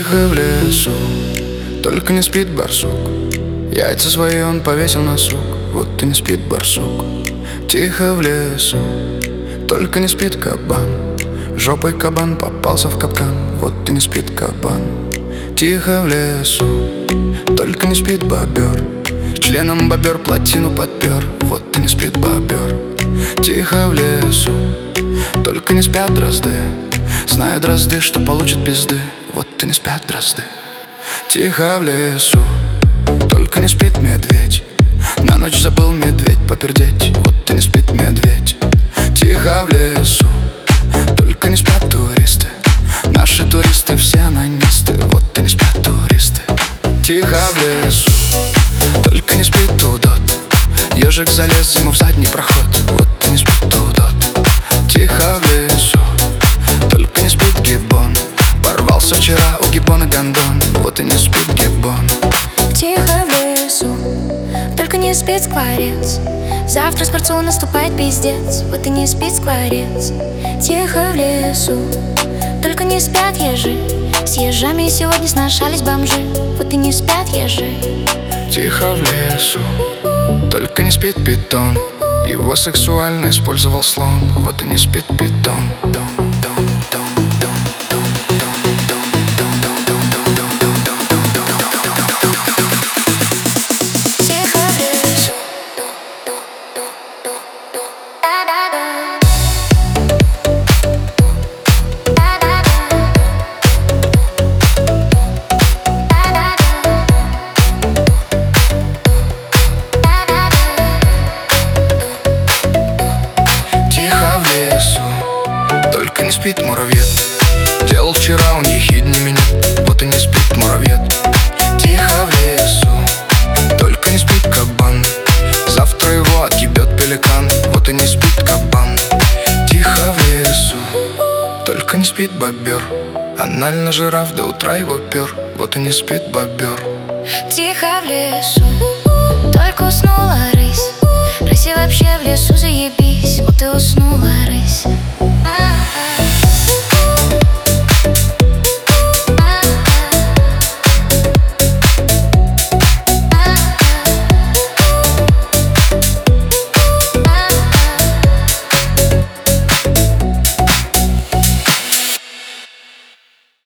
Тихо в лесу, только не спит барсук. Яйца свои он повесил на сук, вот и не спит барсук. Тихо в лесу, только не спит кабан. Жопой кабан попался в капкан, вот и не спит кабан. Тихо в лесу, только не спит бобер. Членом бобер плотину подпер, вот и не спит бобер. Тихо в лесу, только не спят дрозды. Знают дрозды, что получат пизды, вот и не спят дрозды. Тихо в лесу, только не спит медведь. На ночь забыл медведь попердеть, вот и не спит медведь. Тихо в лесу, только не спят туристы. Наши туристы все анонисты, вот и не спят туристы. Тихо в лесу, только не спит удот. Ежик залез ему в задний проход, вот и не спит удот. Тихо в лесу, только не спит гиббон. Порвался вчера у гиббона гондон, вот и не спит гиббон. Тихо в лесу, только не спит скворец. Завтра скворцу наступает пиздец, вот и не спит скворец. Тихо в лесу, только не спят ежи. С ежами сегодня сношались бомжи, вот и не спят ежи. Тихо в лесу, только не спит питон. Его сексуально использовал слон, вот и не спит питон. Только не спит муравьед. Делал вчера он ехиднее меня, вот и не спит муравьед. Тихо в лесу, только не спит кабан. Завтра его отъебет пеликан, вот и не спит кабан. Тихо в лесу, только не спит бобер. Анально жираф до утра его пер, вот и не спит бобер. Тихо в лесу, только уснула рысь. Рыси вообще в лесу заебись, вот и уснула рысь.